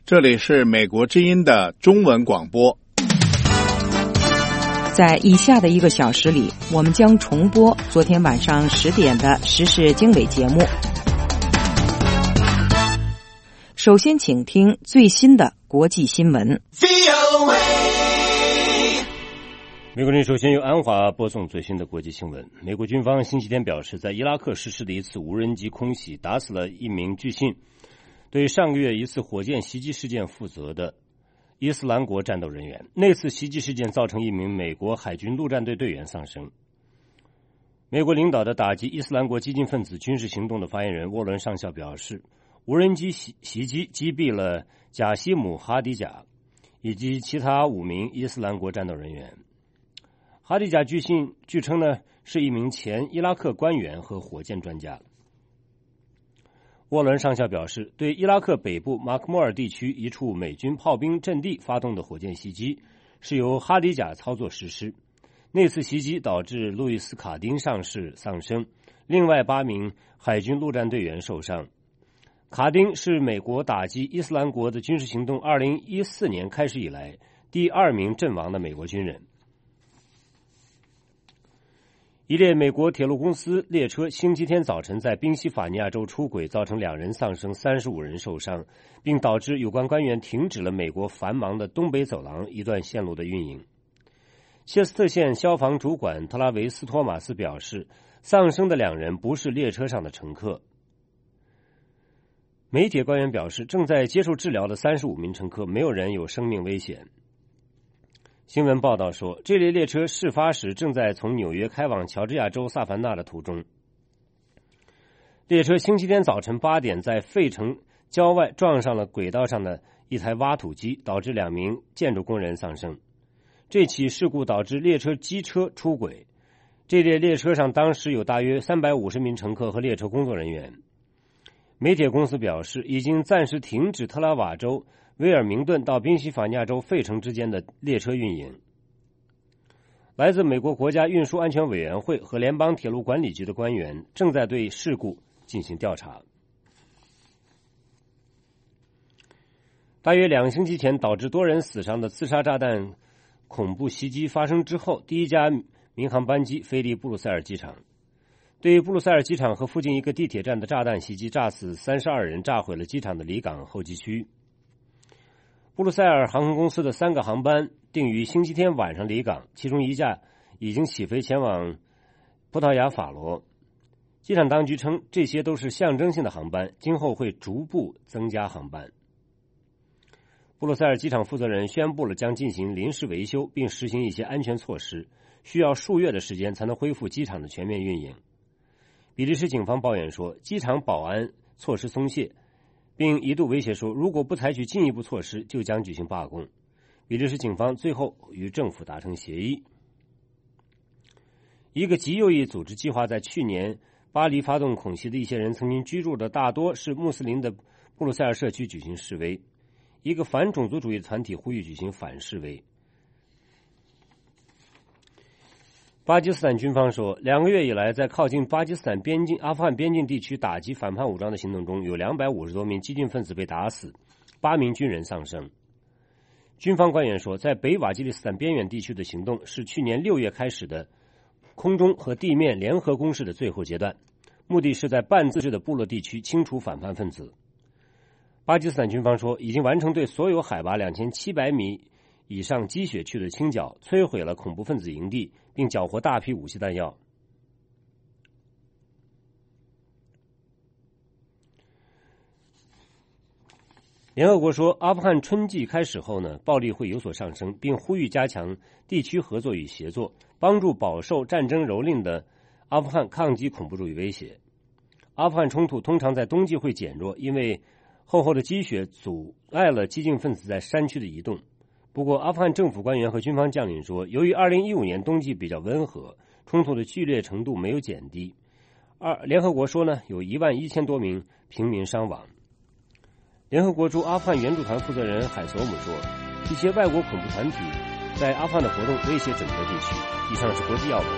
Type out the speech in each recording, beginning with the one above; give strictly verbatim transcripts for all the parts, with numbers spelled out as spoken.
这里是美国之音的中文广播。 在以下的一个小时里，我们将重播昨天晚上十点的时事经纬节目。首先请听最新的国际新闻。 美国人首先由安华播送最新的国际新闻。美国军方星期天表示，在伊拉克实施的一次无人机空袭打死了一名据信对上个月一次火箭袭击事件负责的伊斯兰国战斗人员。那次袭击事件造成一名美国海军陆战队队员丧生。美国领导的打击伊斯兰国激进分子军事行动的发言人沃伦上校表示，无人机袭袭击击毙了贾西姆·哈迪贾以及其他五名伊斯兰国战斗人员。哈迪贾据信据称呢是一名前伊拉克官员和火箭专家。沃伦上校表示，对伊拉克北部马克莫尔地区一处美军炮兵阵地发动的火箭袭击是由哈迪贾操作实施。那次袭击导致路易斯·卡丁上士丧生，另外八名海军陆战队员受伤。卡丁是美国打击伊斯兰国的军事行动二零一四年开始以来第二名阵亡的美国军人。一列美国铁路公司列车星期天早晨在宾夕法尼亚州出轨，造成两人丧生，三十五人受伤，并导致有关官员停止了美国繁忙的东北走廊一段线路的运营。切斯特县消防主管特拉维斯·托马斯表示，丧生的两人不是列车上的乘客。美铁官员表示，正在接受治疗的三十五名乘客没有人有生命危险。新闻报道说，这列列车事发时正在从纽约开往乔治亚州萨凡纳的途中。列车星期天早晨八点在费城郊外撞上了轨道上的一台挖土机，导致两名建筑工人丧生。这起事故导致列车机车出轨。这列列车上当时有大约三百五十名乘客和列车工作人员。美铁公司表示，已经暂时停止特拉瓦州威尔明顿到宾夕法尼亚州费城之间的列车运营。来自美国国家运输安全委员会和联邦铁路管理局的官员正在对事故进行调查。大约两个星期前导致多人死伤的自杀炸弹恐怖袭击发生之后，第一架民航班机飞离布鲁塞尔机场。对布鲁塞尔机场和附近一个地铁站的炸弹袭击，炸死三十二人，炸毁了机场的离港候机区。布鲁塞尔航空公司的三个航班定于星期天晚上离港，其中一架已经起飞前往葡萄牙法罗。机场当局称，这些都是象征性的航班，今后会逐步增加航班。布鲁塞尔机场负责人宣布了将进行临时维修，并实行一些安全措施，需要数月的时间才能恢复机场的全面运营。比利时警方抱怨说，机场保安措施松懈，并一度威胁说，如果不采取进一步措施，就将举行罢工。比利时警方最后与政府达成协议。一个极右翼组织计划在去年巴黎发动恐袭的一些人曾经居住的大多是穆斯林的布鲁塞尔社区举行示威。一个反种族主义团体呼吁举行反示威。巴基斯坦军方说，两个月以来，在靠近巴基斯坦边境、阿富汗边境地区打击反叛武装的行动中，有两百五十多名激进分子被打死，八名军人丧生。军方官员说，在北瓦基里斯坦边远地区的行动是去年六月开始的空中和地面联合攻势的最后阶段，目的是在半自治的部落地区清除反叛分子。巴基斯坦军方说，已经完成对所有海拔两千七百米以上积雪区的清剿，摧毁了恐怖分子营地，并缴获大批武器弹药。联合国说，阿富汗春季开始后呢，暴力会有所上升，并呼吁加强地区合作与协作，帮助饱受战争蹂躏的阿富汗抗击恐怖主义威胁。阿富汗冲突通常在冬季会减弱，因为厚厚的积雪阻碍了激进分子在山区的移动。不过，阿富汗政府官员和军方将领说，由于二零一五年冬季比较温和，冲突的剧烈程度没有减低。二，联合国说呢，有一万一千多名平民伤亡。联合国驻阿富汗援助团负责人海索姆说，一些外国恐怖团体在阿富汗的活动威胁整个地区。以上是国际要闻。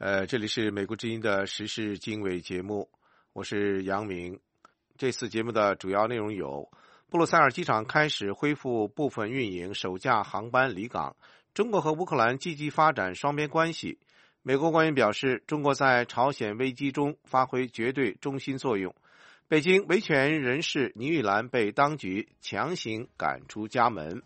呃，这里是美国之音的时事经纬节目，我是杨明。这次节目的主要内容有：布鲁塞尔机场开始恢复部分运营，首架航班离港；中国和乌克兰积极发展双边关系；美国官员表示，中国在朝鲜危机中发挥绝对中心作用；北京维权人士倪玉兰被当局强行赶出家门。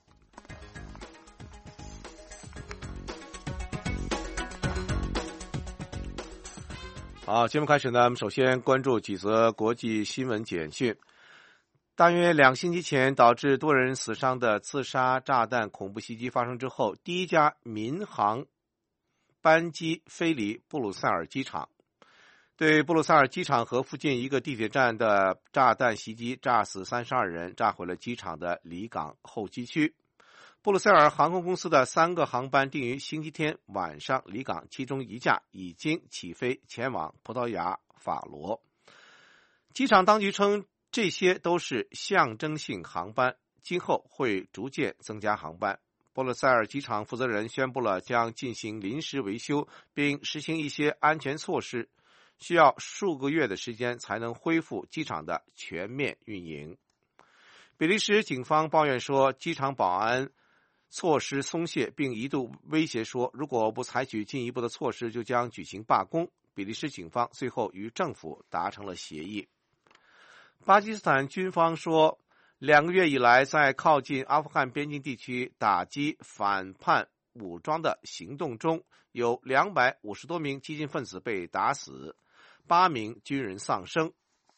好，节目开始呢，我们首先关注几则国际新闻简讯。大约两星期前导致多人死伤的刺杀炸弹恐怖袭击发生之后，第一家民航班机飞离布鲁塞尔机场。对布鲁塞尔机场和附近一个地铁站的炸弹袭击，炸死三十二人，炸毁了机场的离港候机区。布鲁塞尔航空公司的三个航班定于星期天晚上离港，其中一架已经起飞前往葡萄牙法罗。机场当局称，这些都是象征性航班，今后会逐渐增加航班。布鲁塞尔机场负责人宣布了将进行临时维修，并实行一些安全措施，需要数个月的时间才能恢复机场的全面运营。比利时警方抱怨说，机场保安措施松懈，并一度威胁说，如果不采取进一步的措施，就将举行罢工。比利时警方最后与政府达成了协议。巴基斯坦军方说，两个月以来，在靠近阿富汗边境地区打击反叛武装的行动中，有两百五十多名激进分子被打死，八名军人丧生。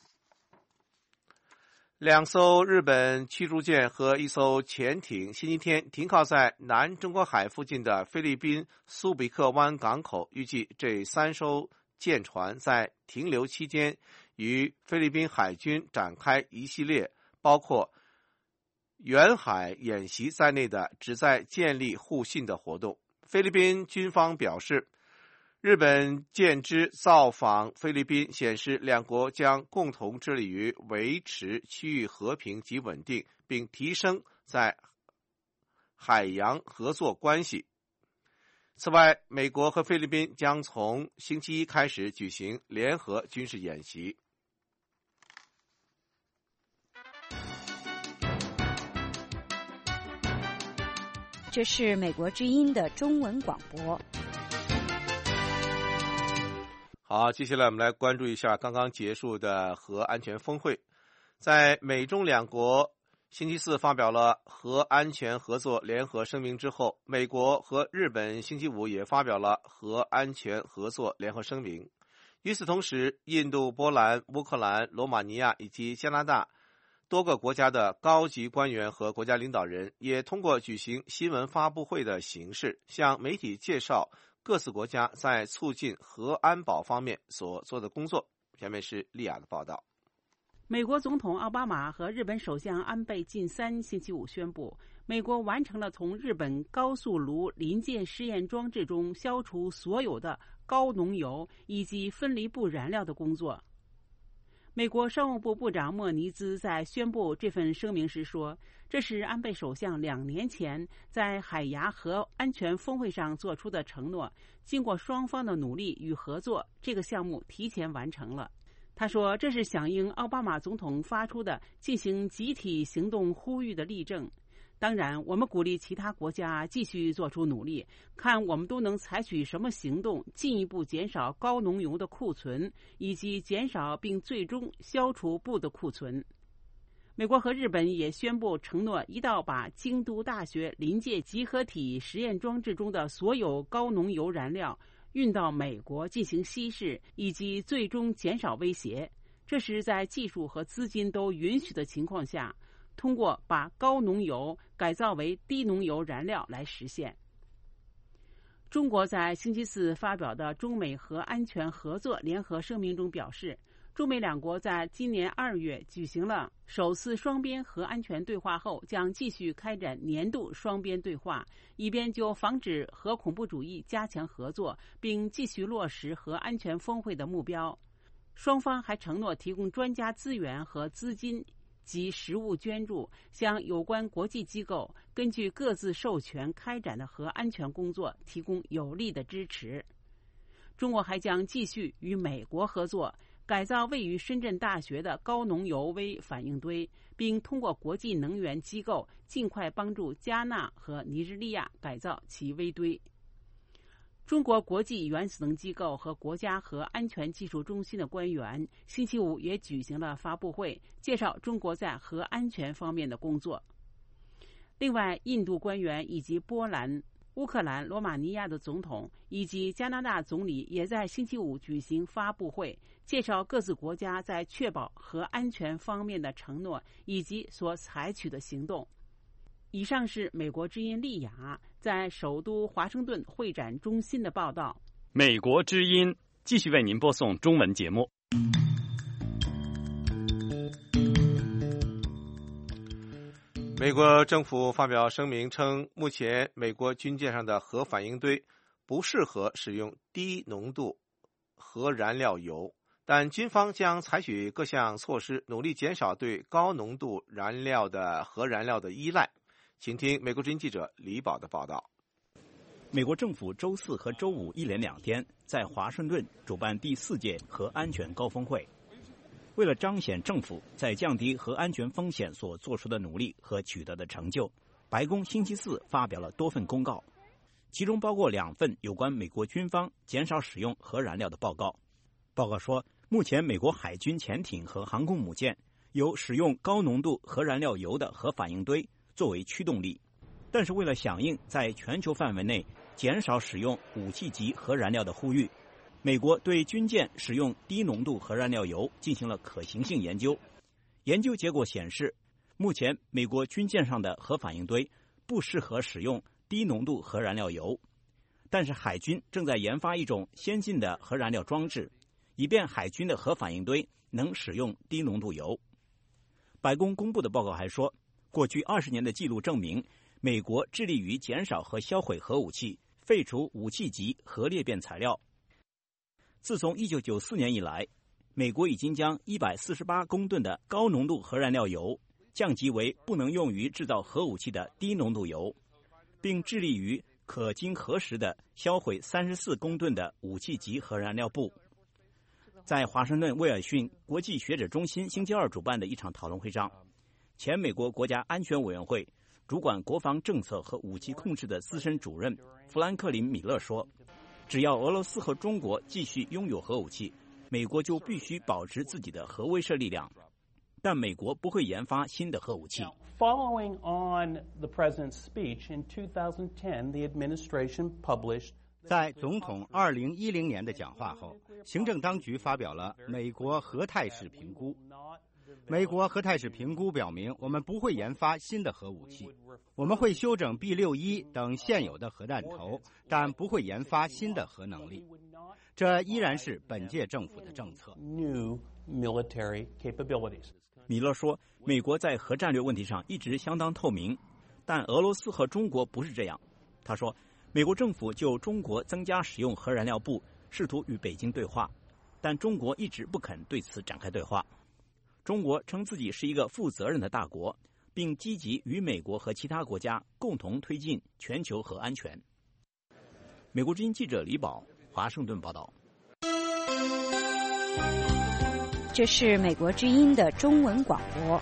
两艘日本驱逐舰和一艘潜艇星期天停靠在南中国海附近的菲律宾苏比克湾港口，预计这三艘舰船在停留期间与菲律宾海军展开一系列包括远海演习在内的旨在建立互信的活动。菲律宾军方表示，日本舰只造访菲律宾，显示两国将共同致力于维持区域和平及稳定，并提升在海洋合作关系。此外，美国和菲律宾将从星期一开始举行联合军事演习。 这是美国之音的中文广播。 好，接下来我们来关注一下刚刚结束的核安全峰会。在美中两国星期四发表了核安全合作联合声明之后，美国和日本星期五也发表了核安全合作联合声明。与此同时，印度、波兰、乌克兰、罗马尼亚以及加拿大多个国家的高级官员和国家领导人也通过举行新闻发布会的形式，向媒体介绍各自国家在促进核安保方面所做的工作。下面是利亚的报道。 美国总统奥巴马和日本首相安倍晋三星期五宣布，美国完成了从日本高速炉临界试验装置中消除所有的高浓油以及分离布燃料的工作。美国商务部部长莫尼兹在宣布这份声明时说，这是安倍首相两年前在海牙核安全峰会上做出的承诺，经过双方的努力与合作，这个项目提前完成了。他说，这是响应奥巴马总统发出的进行集体行动呼吁的例证。当然，我们鼓励其他国家继续做出努力，看我们都能采取什么行动，进一步减少高浓油的库存，以及减少并最终消除布的库存。美国和日本也宣布承诺，一道把京都大学临界集合体实验装置中的所有高浓油燃料运到美国进行稀释，以及最终减少威胁。这是在技术和资金都允许的情况下，通过把高浓油改造为低浓油燃料来实现。中国在星期四发表的中美核安全合作联合声明中表示，中美两国在今年二月举行了首次双边核安全对话后，将继续开展年度双边对话，以便就防止核恐怖主义加强合作，并继续落实核安全峰会的目标。双方还承诺提供专家资源和资金及实物捐助，向有关国际机构根据各自授权开展的核安全工作提供有力的支持。 中国还将继续与美国合作，改造位于深圳大学的高浓油微反应堆，并通过国际能源机构尽快帮助加纳和尼日利亚改造其微堆。中国国际原子能机构和国家核安全技术中心的官员星期五也举行了发布会，介绍中国在核安全方面的工作。另外，印度官员以及波兰、乌克兰、罗马尼亚的总统以及加拿大总理也在星期五举行发布会，介绍各自国家在确保核安全方面的承诺以及所采取的行动。以上是美国之音丽雅在首都华盛顿会展中心的报道。 美国之音继续为您播送中文节目。 美国政府发表声明称，目前美国军舰上的核反应堆不适合使用低浓度核燃料油，但军方将采取各项措施，努力减少对高浓度燃料的核燃料的依赖。请听美国之音记者李宝的报道。 美国政府周四和周五一连两天在华盛顿主办第四届核安全高峰会。为了彰显政府在降低核安全风险所做出的努力和取得的成就，白宫星期四发表了多份公告，其中包括两份有关美国军方减少使用核燃料的报告。报告说，目前美国海军潜艇和航空母舰有使用高浓度核燃料油的核反应堆作为驱动力，但是为了响应在全球范围内减少使用武器级核燃料的呼吁，美国对军舰使用低浓度核燃料油进行了可行性研究。研究结果显示，目前美国军舰上的核反应堆不适合使用低浓度核燃料油，但是海军正在研发一种先进的核燃料装置，以便海军的核反应堆能使用低浓度油。白宫公布的报告还说，过去二十年的记录证明，美国致力于减少和销毁核武器，废除武器级核裂变材料。自从一九九四年以来，美国已经将一百四十八公吨的高浓度核燃料油降级为不能用于制造核武器的低浓度油，并致力于可经核实的销毁三十四公吨的武器级核燃料布。在华盛顿威尔逊国际学者中心星期二主办的一场讨论会上，前美国国家安全委员会主管国防政策和武器控制的资深主任富兰克林·米勒说，只要俄罗斯和中国继续拥有核武器，美国就必须保持自己的核威慑力量，但美国不会研发新的核武器。 Following on the president's speech in two thousand ten, the administration published 在总统二零一零年的讲话后，行政当局发表了美国核态势评估。美国核态势评估表明，我们不会研发新的核武器，我们会修整 B 六十一 等现有的核弹头，但不会研发新的核能力。这依然是本届政府的政策。 米勒说，美国在核战略问题上一直相当透明，但俄罗斯和中国不是这样。他说，美国政府就中国增加使用核燃料布试图与北京对话，但中国一直不肯对此展开对话。中国称自己是一个负责任的大国，并积极与美国和其他国家共同推进全球核安全。美国之音记者李宝，华盛顿报道。 这是美国之音的中文广播。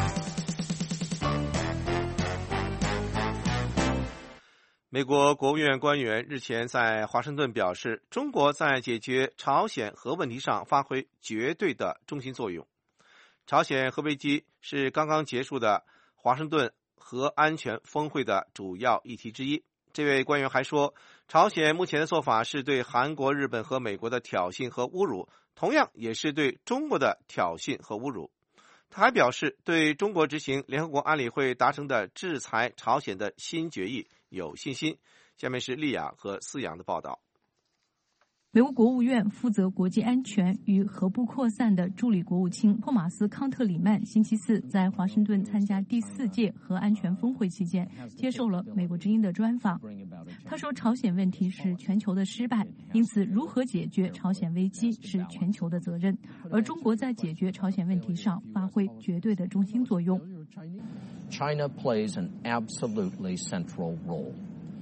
美国国务院官员日前在华盛顿表示，中国在解决朝鲜核问题上发挥绝对的中心作用。朝鲜核危机是刚刚结束的华盛顿核安全峰会的主要议题之一。这位官员还说，朝鲜目前的做法是对韩国、日本和美国的挑衅和侮辱，同样也是对中国的挑衅和侮辱。他还表示，对中国执行联合国安理会达成的制裁朝鲜的新决议有信心。下面是丽雅和思阳的报道。 美国国务院负责国际安全与核不扩散的助理国务卿托马斯·康特里曼星期四在华盛顿参加第四届核安全峰会期间，接受了美国之音的专访。他说，朝鲜问题是全球的失败，因此如何解决朝鲜危机是全球的责任，而中国在解决朝鲜问题上发挥绝对的中心作用。 China plays an absolutely central role.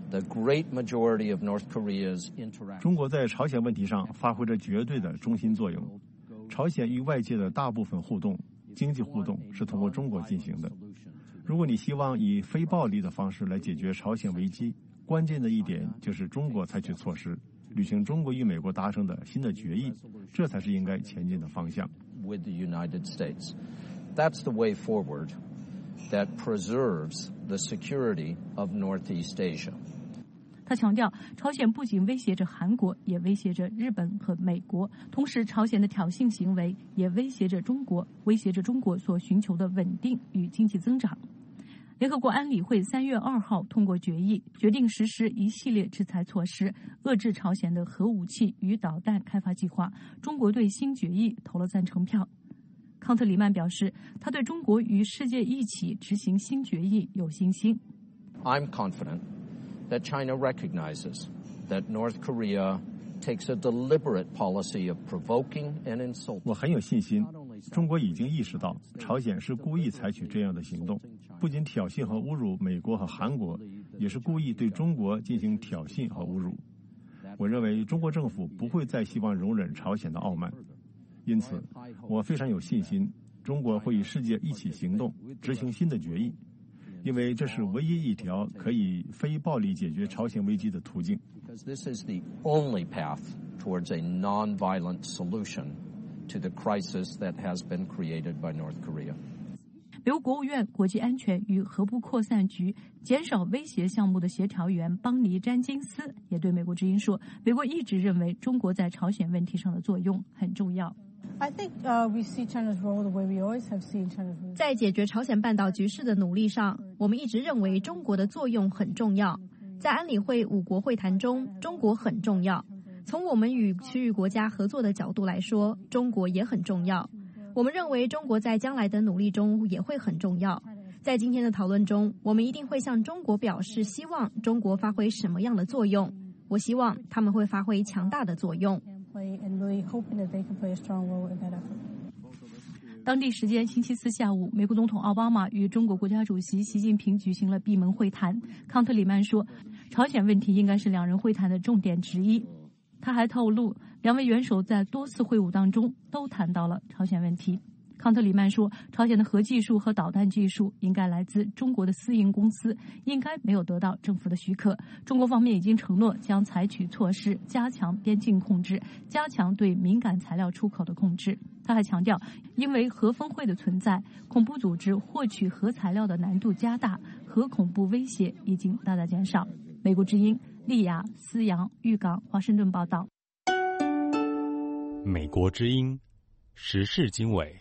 中国在朝鲜问题上发挥着绝对的中心作用。朝鲜与外界的大部分互动，经济互动是通过中国进行的。如果你希望以非暴力的方式来解决朝鲜危机，关键的一点就是中国采取措施，履行中国与美国达成的新的决议，这才是应该前进的方向。 With the United States, that's the way forward that preserves the security of Northeast Asia. 他强调，朝鲜不仅威胁着韩国，也威胁着日本和美国。同时，朝鲜的挑衅行为也威胁着中国，威胁着中国所寻求的稳定与经济增长。联合国安理会三月二号通过决议，决定实施一系列制裁措施，遏制朝鲜的核武器与导弹开发计划。中国对新决议投了赞成票。康特里曼表示，他对中国与世界一起执行新决议有信心。 I'm confident that China recognizes that North Korea takes a deliberate policy of provoking and insulting. 我很有信心，中国已经意识到朝鲜是故意采取这样的行动，不仅挑衅和侮辱美国和韩国，也是故意对中国进行挑衅和侮辱。我认为中国政府不会再希望容忍朝鲜的傲慢，因此我非常有信心，中国会与世界一起行动，执行新的决议，因为这是唯一一条可以非暴力解决朝鲜危机的途径。 Because this is the only path towards a non-violent solution to the crisis that has been created by North Korea. 美国国务院国际安全与核不扩散局减少威胁项目的协调员邦尼·詹金斯也对美国之音说，美国一直认为中国在朝鲜问题上的作用很重要。 I think, uh, we see China's role the way we always have seen China's role. 在解决朝鲜半岛局势的努力上，我们一直认为中国的作用很重要。在安理会五国会谈中，中国很重要。从我们与区域国家合作的角度来说，中国也很重要。我们认为中国在将来的努力中也会很重要。在今天的讨论中，我们一定会向中国表示希望中国发挥什么样的作用。我希望他们会发挥强大的作用。 当地时间星期四下午，美国总统奥巴马与中国国家主席习近平举行了闭门会谈。康特里曼说，朝鲜问题应该是两人会谈的重点之一。他还透露，两位元首在多次会晤当中都谈到了朝鲜问题。康特里曼说，朝鲜的核技术和导弹技术应该来自中国的私营公司，应该没有得到政府的许可。中国方面已经承诺将采取措施加强边境控制，加强对敏感材料出口的控制。他还强调，因为核峰会的存在，恐怖组织获取核材料的难度加大，核恐怖威胁已经大大减少。美国之音利雅、思阳、玉港、华盛顿报道。 美国之音时事经纬。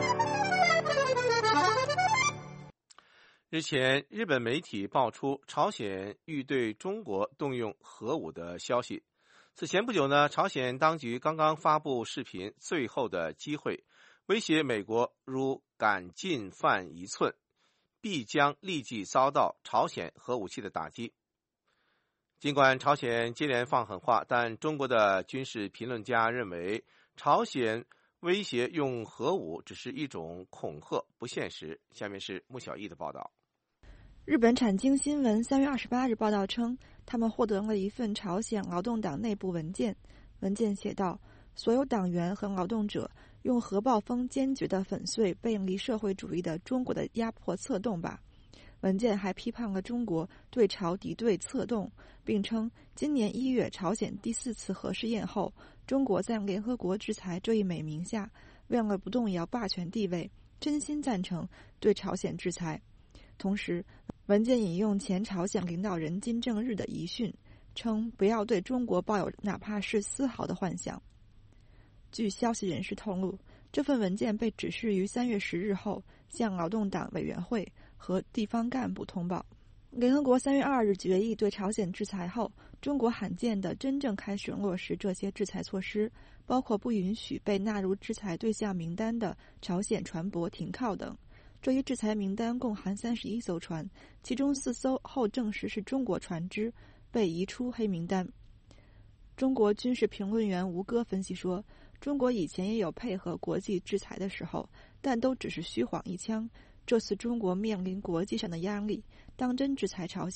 日前，日本媒体爆出朝鲜欲对中国动用核武的消息。此前不久呢，朝鲜当局刚刚发布视频《最后的机会》，威胁美国如敢进犯一寸，必将立即遭到朝鲜核武器的打击。尽管朝鲜接连放狠话，但中国的军事评论家认为，朝鲜威胁用核武只是一种恐吓，不现实。下面是穆小艺的报道。 日本产经新闻三月二十八日报道称，他们获得了一份朝鲜劳动党内部文件。文件写道，所有党员和劳动者用核暴风坚决地粉碎背离社会主义的中国的压迫策动吧。文件还批判了中国对朝敌对策动，并称今年一月朝鲜第四次核试验后，中国在联合国制裁这一美名下，为了不动摇霸权地位，真心赞成对朝鲜制裁。同时，文件引用前朝鲜领导人金正日的遗训，称不要对中国抱有哪怕是丝毫的幻想。据消息人士透露，这份文件被指示于三月十日后向劳动党委员会和地方干部通报。联合国三月二日决议对朝鲜制裁后，中国罕见地真正开始落实这些制裁措施，包括不允许被纳入制裁对象名单的朝鲜船舶停靠等。这一制裁名单共含三十一艘船，其中四艘后证实是中国船只，被移出黑名单。中国军事评论员吴哥分析说，中国以前也有配合国际制裁的时候，但都只是虚晃一枪。这次中国面临国际上的压力，当真制裁朝鲜，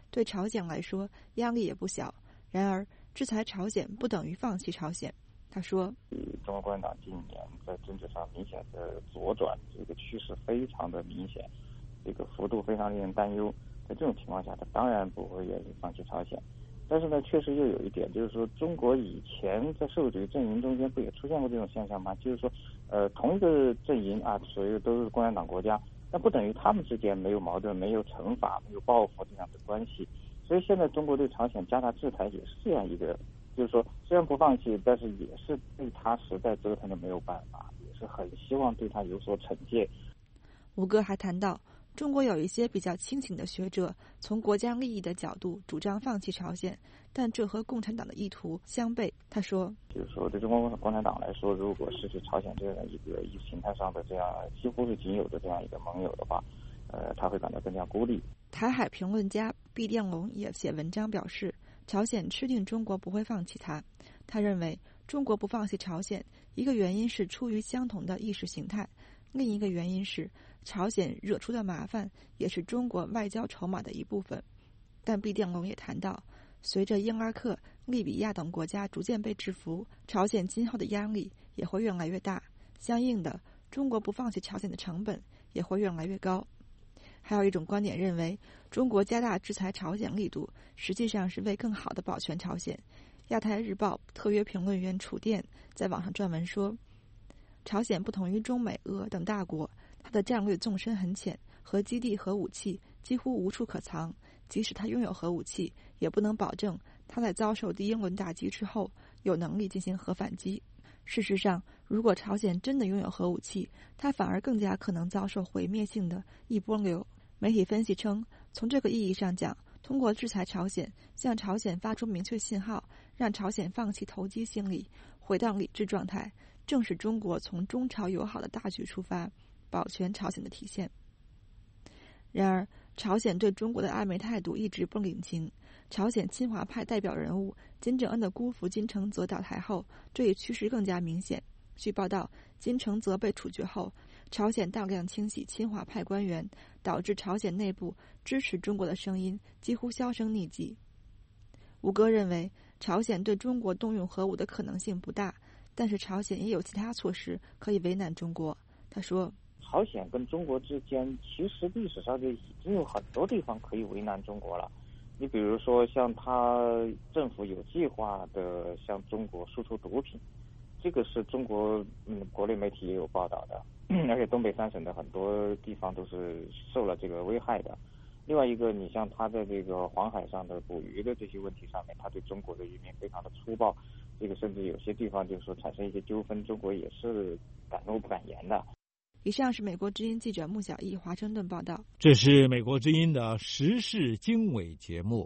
对朝鲜来说压力也不小。然而，制裁朝鲜不等于放弃朝鲜。他说：“ 中国共产党近年在政治上明显的左转，这个趋势非常的明显，这个幅度非常令人担忧。在这种情况下，他当然不会愿意放弃朝鲜。但是呢，确实又有一点，就是说，中国以前在社会主义阵营中间不也出现过这种现象吗？就是说，呃，同一个阵营啊，所有都是共产党国家，但不等于他们之间没有矛盾、没有惩罚、没有报复这样的关系。所以现在中国对朝鲜加大制裁也是这样一个。”就是说，虽然不放弃，但是也是对他实在折腾的没有办法，也是很希望对他有所惩戒。 吴哥还谈到，中国有一些比较清醒的学者，从国家利益的角度主张放弃朝鲜，但这和共产党的意图相悖。他说：“ 就是说，对中国共产党来说，如果失去朝鲜这样一个意识形态上的这样几乎是仅有的这样一个盟友的话，呃，他会感到更加孤立。” 台海评论家毕殿龙也写文章表示，朝鲜吃定中国不会放弃它。他认为，中国不放弃朝鲜，一个原因是出于相同的意识形态，另一个原因是朝鲜惹出的麻烦也是中国外交筹码的一部分。但毕殿龙也谈到，随着伊拉克、利比亚等国家逐渐被制服，朝鲜今后的压力也会越来越大，相应的，中国不放弃朝鲜的成本也会越来越高。还有一种观点认为，中国加大制裁朝鲜力度，实际上是为更好地保全朝鲜。亚太日报特约评论员楚电在网上撰文说，朝鲜不同于中美俄等大国，它的战略纵深很浅，核基地和武器几乎无处可藏，即使它拥有核武器，也不能保证它在遭受第一轮打击之后有能力进行核反击。事实上，如果朝鲜真的拥有核武器，它反而更加可能遭受毁灭性的一波流。媒体分析称，从这个意义上讲，通过制裁朝鲜，向朝鲜发出明确信号，让朝鲜放弃投机心理，回到理智状态，正是中国从中朝友好的大局出发，保全朝鲜的体现。然而，朝鲜对中国的暧昧态度一直不领情。朝鲜亲华派代表人物金正恩的姑父金承泽倒台后，这一趋势更加明显。据报道，金承泽被处决后，朝鲜大量清洗亲华派官员，导致朝鲜内部支持中国的声音几乎销声匿迹。吴哥认为，朝鲜对中国动用核武的可能性不大，但是朝鲜也有其他措施可以为难中国。他说， 朝鲜跟中国之间其实历史上就已经有很多地方可以为难中国了。你比如说，像他政府有计划的向中国输出毒品，这个是中国嗯国内媒体也有报道的，而且东北三省的很多地方都是受了这个危害的。另外一个，你像他在这个黄海上的捕鱼的这些问题上面，他对中国的渔民非常的粗暴，这个甚至有些地方就是说产生一些纠纷，中国也是敢怒不敢言的。 以上是美国之音记者穆小艺华盛顿报道。 这是美国之音的时事经纬节目。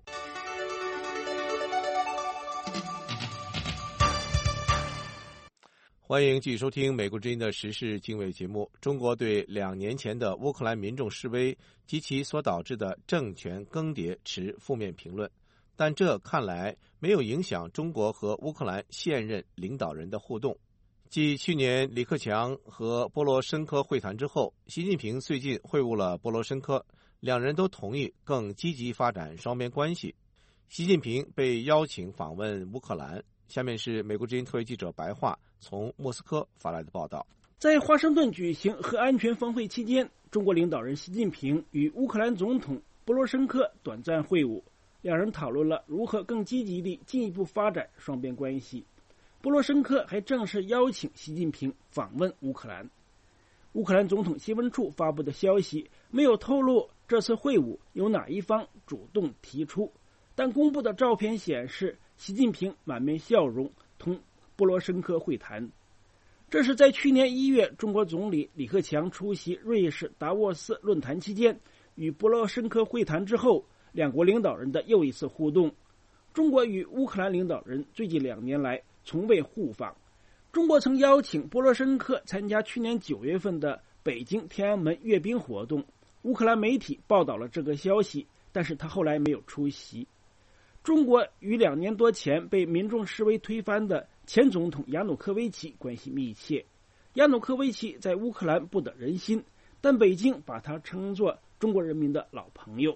欢迎继续收听美国之音的时事经纬节目。中国对两年前的乌克兰民众示威及其所导致的政权更迭持负面评论，但这看来没有影响中国和乌克兰现任领导人的互动。继去年李克强和波罗申科会谈之后，习近平最近会晤了波罗申科，两人都同意更积极发展双边关系。习近平被邀请访问乌克兰。下面是美国之音特约记者白桦从莫斯科发来的报道。 在华盛顿举行核安全峰会期间，中国领导人习近平与乌克兰总统波罗申科短暂会晤，两人讨论了如何更积极地进一步发展双边关系。波罗申科还正式邀请习近平访问乌克兰。乌克兰总统新闻处发布的消息没有透露这次会晤由哪一方主动提出，但公布的照片显示，习近平满面笑容同波罗申科会谈。这是在去年一月中国总理李克强出席瑞士达沃斯论坛期间与波罗申科会谈之后，两国领导人的又一次互动。中国与乌克兰领导人最近两年来从未互访。中国曾邀请波罗申科参加去年九月份的北京天安门阅兵活动，乌克兰媒体报道了这个消息，但是他后来没有出席。中国与两年多前被民众示威推翻的前总统亚努科维奇关系密切。亚努科维奇在乌克兰不得人心，但北京把他称作中国人民的老朋友。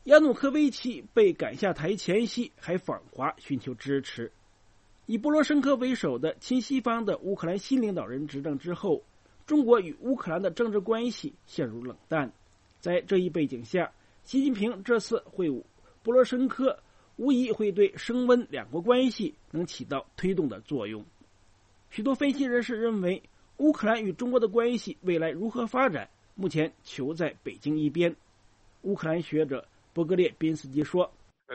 亚努科维奇被赶下台前夕还访华寻求支持。以波罗申科为首的亲西方的乌克兰新领导人执政之后，中国与乌克兰的政治关系陷入冷淡。在这一背景下，习近平这次会晤波罗申科无疑会对升温两国关系能起到推动的作用。许多分析人士认为，乌克兰与中国的关系未来如何发展，目前球在北京一边。乌克兰学者博格列宾斯基说，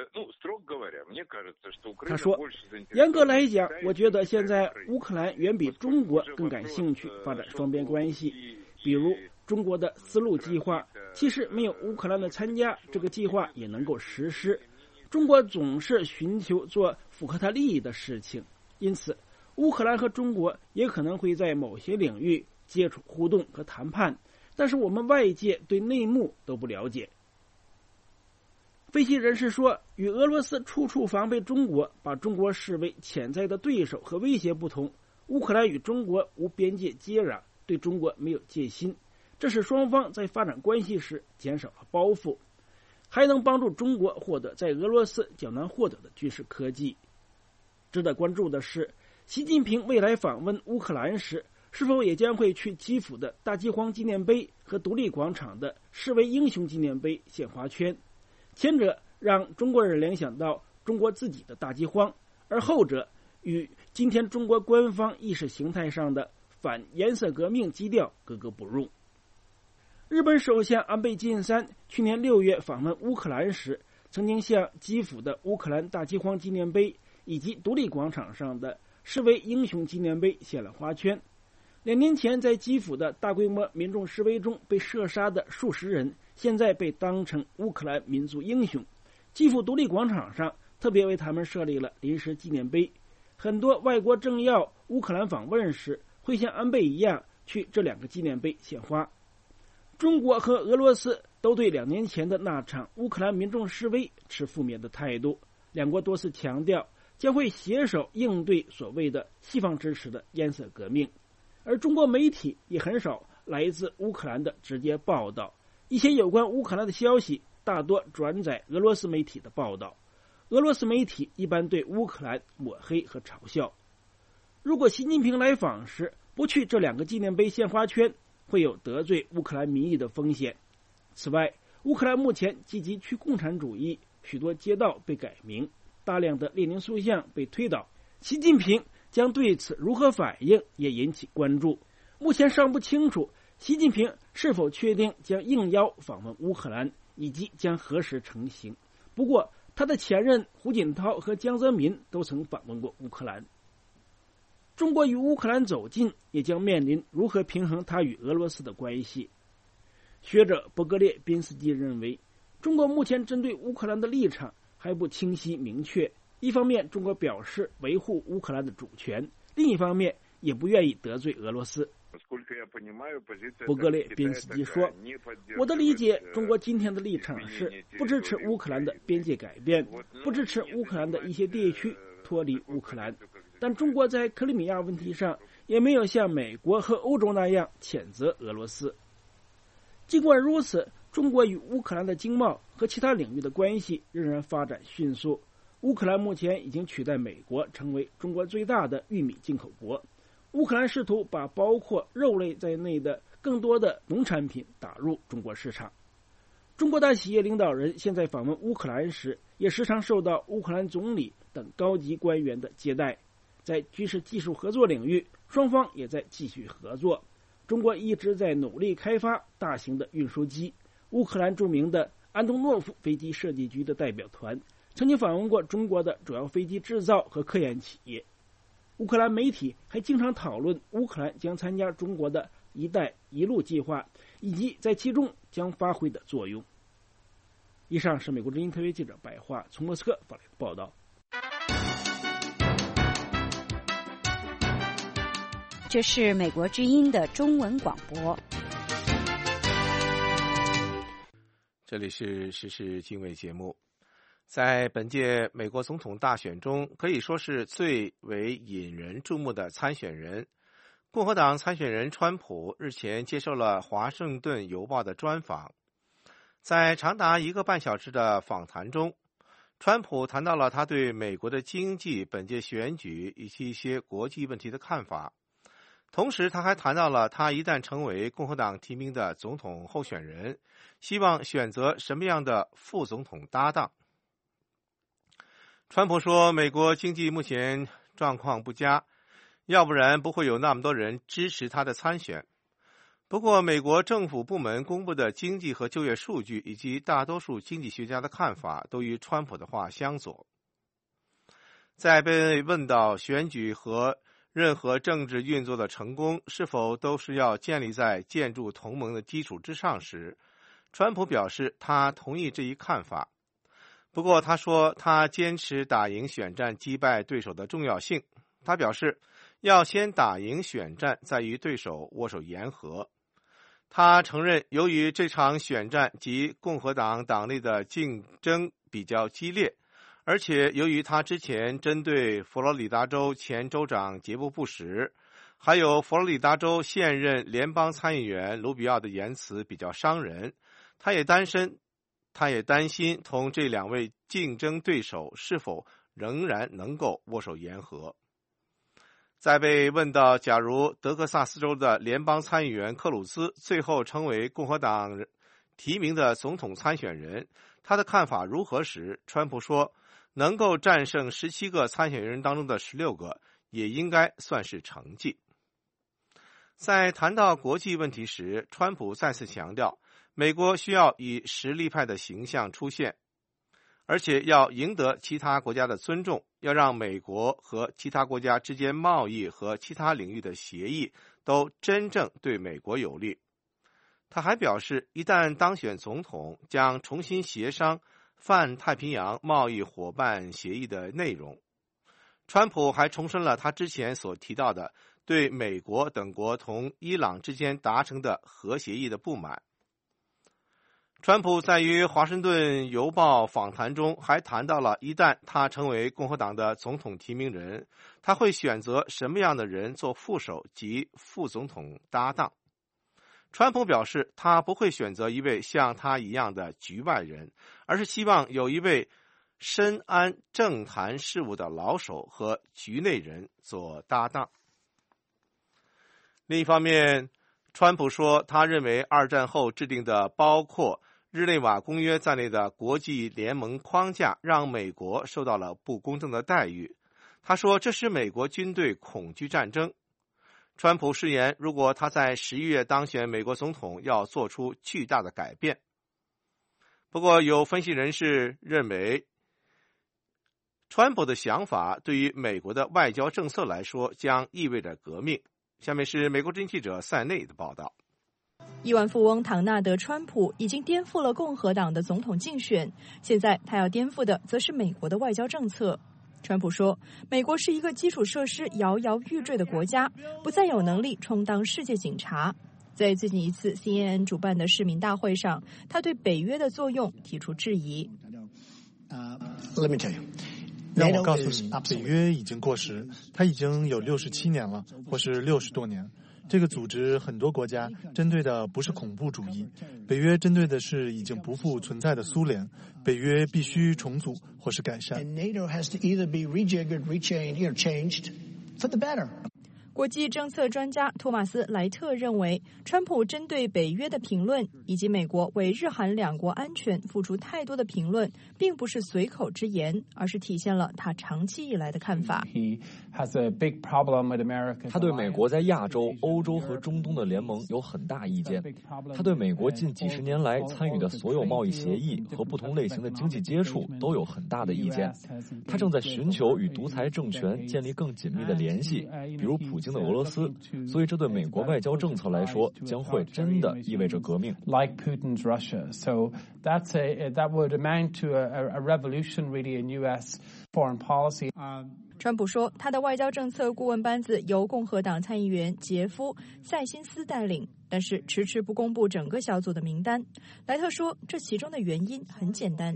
他说，严格来讲，我觉得现在乌克兰远比中国更感兴趣发展双边关系。比如中国的丝路计划，其实没有乌克兰的参加，这个计划也能够实施。中国总是寻求做符合他利益的事情，因此乌克兰和中国也可能会在某些领域接触互动和谈判，但是我们外界对内幕都不了解。分析人士说，与俄罗斯处处防备中国，把中国视为潜在的对手和威胁不同，乌克兰与中国无边界接壤，对中国没有戒心，这使双方在发展关系时减少了包袱，还能帮助中国获得在俄罗斯较难获得的军事科技。值得关注的是，习近平未来访问乌克兰时，是否也将会去基辅的大饥荒纪念碑和独立广场的示威英雄纪念碑献花圈？前者让中国人联想到中国自己的大饥荒，而后者与今天中国官方意识形态上的反颜色革命基调格格不入。日本首相安倍晋三去年六月访问乌克兰时，曾经向基辅的乌克兰大饥荒纪念碑以及独立广场上的示威英雄纪念碑献了花圈。两年前在基辅的大规模民众示威中被射杀的数十人，现在被当成乌克兰民族英雄。基辅独立广场上特别为他们设立了临时纪念碑。很多外国政要乌克兰访问时，会像安倍一样去这两个纪念碑献花。中国和俄罗斯都对两年前的那场乌克兰民众示威持负面的态度，两国多次强调将会携手应对所谓的西方支持的颜色革命。而中国媒体也很少来自乌克兰的直接报道，一些有关乌克兰的消息大多转载俄罗斯媒体的报道，俄罗斯媒体一般对乌克兰抹黑和嘲笑。如果习近平来访时不去这两个纪念碑献花圈，会有得罪乌克兰民意的风险。此外，乌克兰目前积极去共产主义，许多街道被改名，大量的列宁塑像被推倒，习近平将对此如何反应也引起关注。目前尚不清楚习近平是否确定将应邀访问乌克兰，以及将何时成行。不过他的前任胡锦涛和江泽民都曾访问过乌克兰。中国与乌克兰走近，也将面临如何平衡它与俄罗斯的关系。学者博格列宾斯基认为，中国目前针对乌克兰的立场还不清晰明确，一方面中国表示维护乌克兰的主权，另一方面也不愿意得罪俄罗斯。博格列宾斯基说，我的理解，中国今天的立场是不支持乌克兰的边界改变，不支持乌克兰的一些地区脱离乌克兰，但中国在克里米亚问题上也没有像美国和欧洲那样谴责俄罗斯。尽管如此，中国与乌克兰的经贸和其他领域的关系仍然发展迅速。乌克兰目前已经取代美国成为中国最大的玉米进口国。乌克兰试图把包括肉类在内的更多的农产品打入中国市场。中国大企业领导人现在访问乌克兰时，也时常受到乌克兰总理等高级官员的接待。在军事技术合作领域，双方也在继续合作。中国一直在努力开发大型的运输机。乌克兰著名的安东诺夫飞机设计局的代表团曾经访问过中国的主要飞机制造和科研企业。乌克兰媒体还经常讨论乌克兰将参加中国的一带一路计划，以及在其中将发挥的作用。以上是美国之音特约记者白桦从莫斯科发来的报道。 这是美国之音的中文广播。 这里是时事经纬节目。在本届美国总统大选中，可以说是最为引人注目的参选人，共和党参选人川普日前接受了《华盛顿邮报》的专访。 在长达一个半小时的访谈中，川普谈到了他对美国的经济、本届选举以及一些国际问题的看法。同时，他还谈到了他一旦成为共和党提名的总统候选人，希望选择什么样的副总统搭档。川普说，美国经济目前状况不佳，要不然不会有那么多人支持他的参选。不过，美国政府部门公布的经济和就业数据以及大多数经济学家的看法都与川普的话相左。在被问到选举和任何政治运作的成功是否都是要建立在建筑同盟的基础之上时，川普表示他同意这一看法。不过他说他坚持打赢选战击败对手的重要性。他表示要先打赢选战，再与对手握手言和。他承认由于这场选战及共和党党内的竞争比较激烈，而且由于他之前针对佛罗里达州前州长杰布·布什，还有佛罗里达州现任联邦参议员卢比奥的言辞比较伤人，他也担心他也担心同这两位竞争对手是否仍然能够握手言和。在被问到假如德克萨斯州的联邦参议员克鲁兹最后成为共和党提名的总统参选人，他的看法如何时，川普说能够战胜十七个参选人当中的十六个也应该算是成绩。在谈到国际问题时，川普再次强调美国需要以实力派的形象出现，而且要赢得其他国家的尊重，要让美国和其他国家之间贸易和其他领域的协议都真正对美国有利。他还表示，一旦当选总统，将重新协商泛太平洋贸易伙伴协议的内容。川普还重申了他之前所提到的对美国等国同伊朗之间达成的核协议的不满。川普在与华盛顿邮报访谈中还谈到了一旦他成为共和党的总统提名人，他会选择什么样的人做副手及副总统搭档。川普表示他不会选择一位像他一样的局外人，而是希望有一位深谙政坛事务的老手和局内人做搭档。另一方面，川普说他认为二战后制定的包括日内瓦公约在内的国际联盟框架让美国受到了不公正的待遇。他说这使美国军队恐惧战争。川普誓言如果他在十一月当选美国总统，要做出巨大的改变。不过有分析人士认为，川普的想法对于美国的外交政策来说将意味着革命。下面是美国之音记者塞内的报道。 亿万富翁唐纳德·川普已经颠覆了共和党的总统竞选，现在他要颠覆的则是美国的外交政策。川普说，美国是一个基础设施摇摇欲坠的国家，不再有能力充当世界警察。在最近一次 C N N 主办的市民大会上，他对北约的作用提出质疑。 Uh, let me tell you. 让我告诉你，北约已经过时，它已经有六十七年了，或是六十多年。这个组织很多国家针对的不是恐怖主义，北约针对的是已经不复存在的苏联。北约必须重组或是改善。国际政策专家托马斯·莱特认为，川普针对北约的评论以及美国为日韩两国安全付出太多的评论，并不是随口之言，而是体现了他长期以来的看法。 他对美国在亚洲、欧洲和中东的联盟有很大意见。他对美国近几十年来参与的所有贸易协议和不同类型的经济接触都有很大的意见。他正在寻求与独裁政权建立更紧密的联系，比如普京的俄罗斯，所以这对美国外交政策来说将会真的意味着革命。 Like Putin's Russia, so that's a that would amount to a, a revolution really in U S foreign policy. 川普说，他的外交政策顾问班子由共和党参议员杰夫·塞辛斯带领， 但是迟迟不公布整个小组的名单。莱特说，这其中的原因很简单，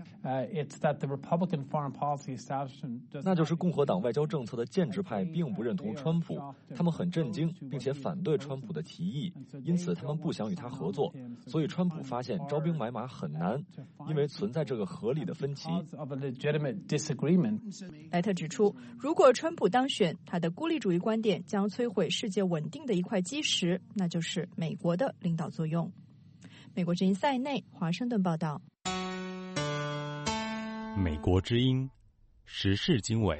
那就是共和党外交政策的建制派并不认同川普，他们很震惊，并且反对川普的提议，因此他们不想与他合作。所以川普发现招兵买马很难，因为存在这个合理的分歧。 莱特指出，如果川普当选，他的孤立主义观点将摧毁世界稳定的一块基石，那就是美国的领导作用。美国之音塞内，华盛顿报道。 美国之音，时事经纬。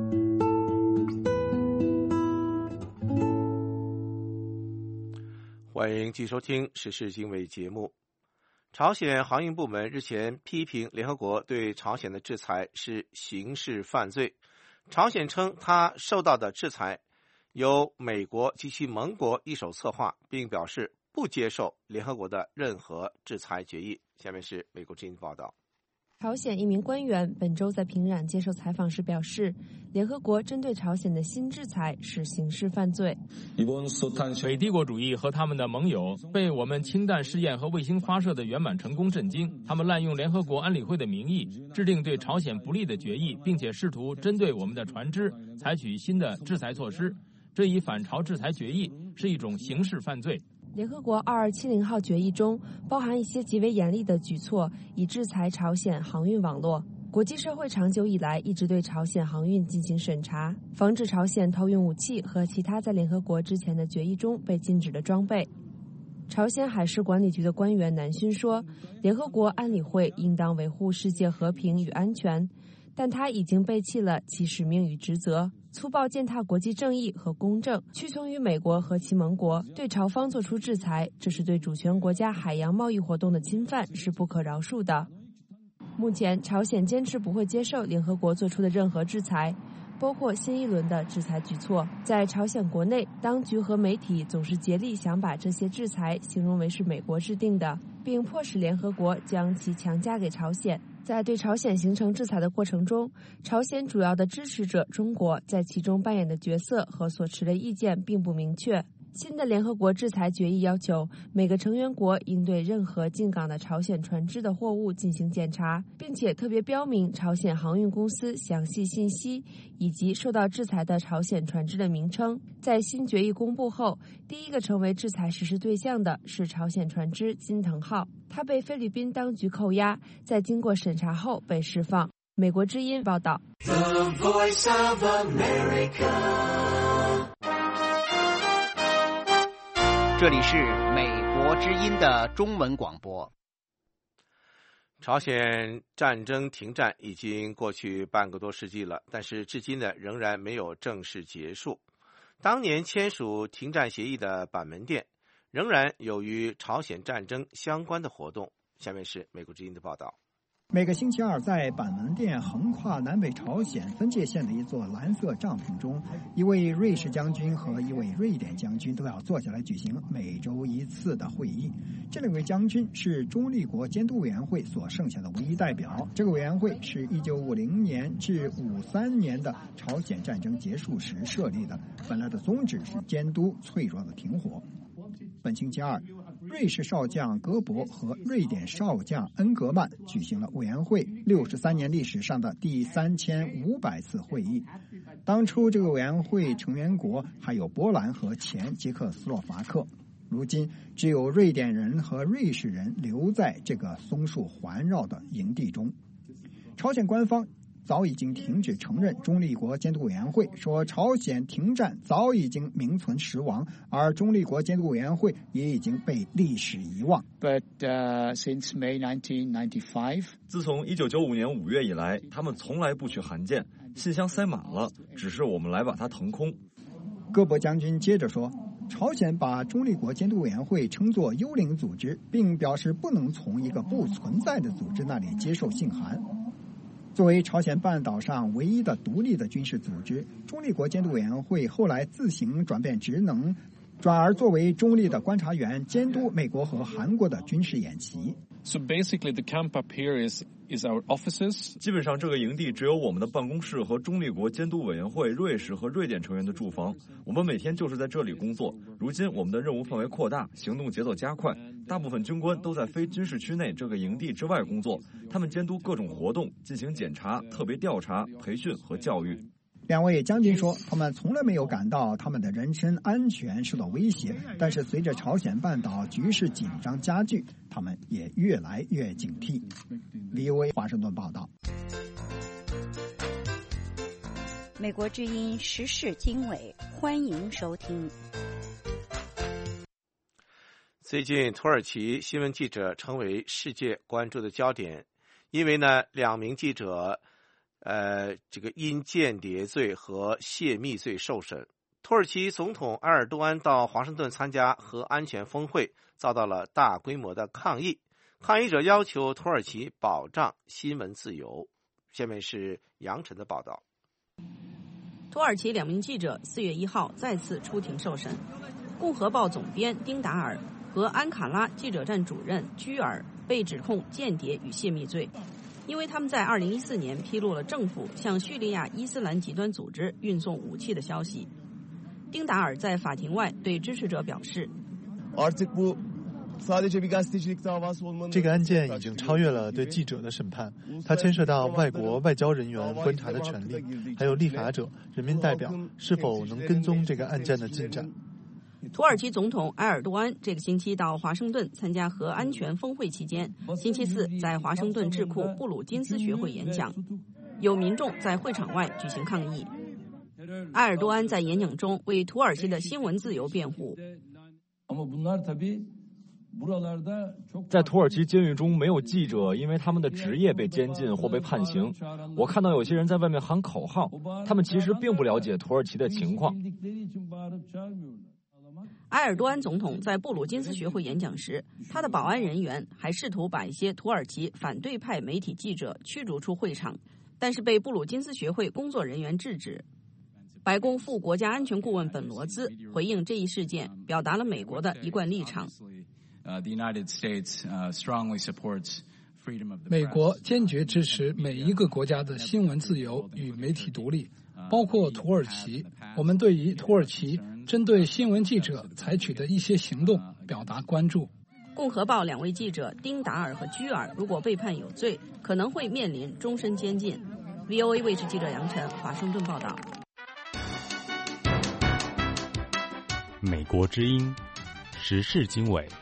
欢迎继续收听时事经纬节目。朝鲜航运部门日前批评联合国对朝鲜的制裁是刑事犯罪。朝鲜称他受到的制裁由美国及其盟国一手策划，并表示不接受联合国的任何制裁决议。下面是美国之音报道。 朝鲜一名官员本周在平壤接受采访时表示，联合国针对朝鲜的新制裁是刑事犯罪。 美帝国主义和他们的盟友被我们氢弹试验和卫星发射的圆满成功震惊，他们滥用联合国安理会的名义，制定对朝鲜不利的决议，并且试图针对我们的船只采取新的制裁措施。这一反朝制裁决议是一种刑事犯罪。 联合国二二七零号决议中包含一些极为严厉的举措，以制裁朝鲜航运网络。国际社会长久以来一直对朝鲜航运进行审查，防止朝鲜偷运武器和其他在联合国之前的决议中被禁止的装备。朝鲜海事管理局的官员南勋说，联合国安理会应当维护世界和平与安全，但他已经背弃了其使命与职责，粗暴践踏国际正义和公正，屈从于美国和其盟国，对朝方作出制裁，这是对主权国家海洋贸易活动的侵犯，是不可饶恕的。目前，朝鲜坚持不会接受联合国做出的任何制裁，包括新一轮的制裁举措。在朝鲜国内，当局和媒体总是竭力想把这些制裁形容为是美国制定的，并迫使联合国将其强加给朝鲜。在对朝鲜形成制裁的过程中，朝鲜主要的支持者中国在其中扮演的角色和所持的意见并不明确。新的联合国制裁决议要求每个成员国应对任何进港的朝鲜船只的货物进行检查，并且特别标明朝鲜航运公司详细信息以及受到制裁的朝鲜船只的名称。在新决议公布后，第一个成为制裁实施对象的是朝鲜船只金藤号，它被菲律宾当局扣押，在经过审查后被释放。美国之音报道。The Voice of America。 这里是美国之音的中文广播。 朝鲜战争停战已经过去半个多世纪了，但是至今呢仍然没有正式结束。当年签署停战协议的板门店仍然有与朝鲜战争相关的活动。下面是美国之音的报道。 每个星期二，在板门店横跨南北朝鲜分界线的一座蓝色帐篷中，一位瑞士将军和一位瑞典将军都要坐下来举行每周一次的会议。这两位将军是中立国监督委员会所剩下的唯一代表。这个委员会是一九五零年至五三年的朝鲜战争结束时设立的，本来的宗旨是监督脆弱的停火。本星期二，瑞士少将戈伯和瑞典少将恩格曼举行了委员会六十三年历史上的第三千五百次会议。当初这个委员会成员国还有波兰和前捷克斯洛伐克，如今只有瑞典人和瑞士人留在这个松树环绕的营地中。朝鲜官方早已经停止承认中立国监督委员会，说朝鲜停战早已经名存实亡，而中立国监督委员会也已经被历史遗忘。 But, uh, since May nineteen ninety-five, 自从一九九五年五月以来，他们从来不去函件，信箱塞满了，只是我们来把它腾空。 戈伯将军接着说，朝鲜把中立国监督委员会称作幽灵组织，并表示不能从一个不存在的组织那里接受信函。作为朝鲜半岛上唯一的独立的军事组织，中立国监督委员会后来自行转变职能，转而作为中立的观察员，监督美国和韩国的军事演习。 So basically, the camp up here is is our offices. 基本上这个营地只有我们的办公室和中立国监督委员会瑞士和瑞典成员的住房。我们每天就是在这里工作。如今我们的任务范围扩大，行动节奏加快，大部分军官都在非军事区内这个营地之外工作，他们监督各种活动，进行检查、特别调查、培训和教育。 两位将军说，他们从来没有感到他们的人身安全受到威胁，但是随着朝鲜半岛局势紧张加剧，他们也越来越警惕。V O A 华盛顿报道。 美国之音时事经纬，欢迎收听。 最近，土耳其新闻记者成为世界关注的焦点，因为呢，两名记者。呃，这个因间谍罪和泄密罪受审。土耳其总统埃尔多安到华盛顿参加核安全峰会，遭到了大规模的抗议。抗议者要求土耳其保障新闻自由。下面是杨晨的报道。 土耳其两名记者四月一号再次出庭受审，共和报总编丁达尔和安卡拉记者站主任居尔被指控间谍与泄密罪。因为他们在二零一四年披露了政府向叙利亚伊斯兰极端组织运送武器的消息。丁达尔在法庭外对支持者表示， 这个案件已经超越了对记者的审判，它牵涉到外国外交人员观察的权利，还有立法者、人民代表是否能跟踪这个案件的进展。 土耳其总统埃尔多安这个星期到华盛顿参加核安全峰会期间，星期四在华盛顿智库布鲁金斯学会演讲，有民众在会场外举行抗议。埃尔多安在演讲中为土耳其的新闻自由辩护。 在土耳其监狱中没有记者，因为他们的职业被监禁或被判刑。我看到有些人在外面喊口号，他们其实并不了解土耳其的情况。 埃尔多安总统在布鲁金斯学会演讲时，他的保安人员还试图把一些土耳其反对派媒体记者驱逐出会场，但是被布鲁金斯学会工作人员制止。白宫副国家安全顾问本罗兹回应这一事件，表达了美国的一贯立场。 美国坚决支持每一个国家的新闻自由与媒体独立，包括土耳其。我们对于土耳其针对新闻记者采取的一些行动表达关注。 共和报两位记者丁达尔和居尔如果被判有罪，可能会面临终身监禁。V O A 卫视记者杨晨，华盛顿报道。 美国之音时事经纬。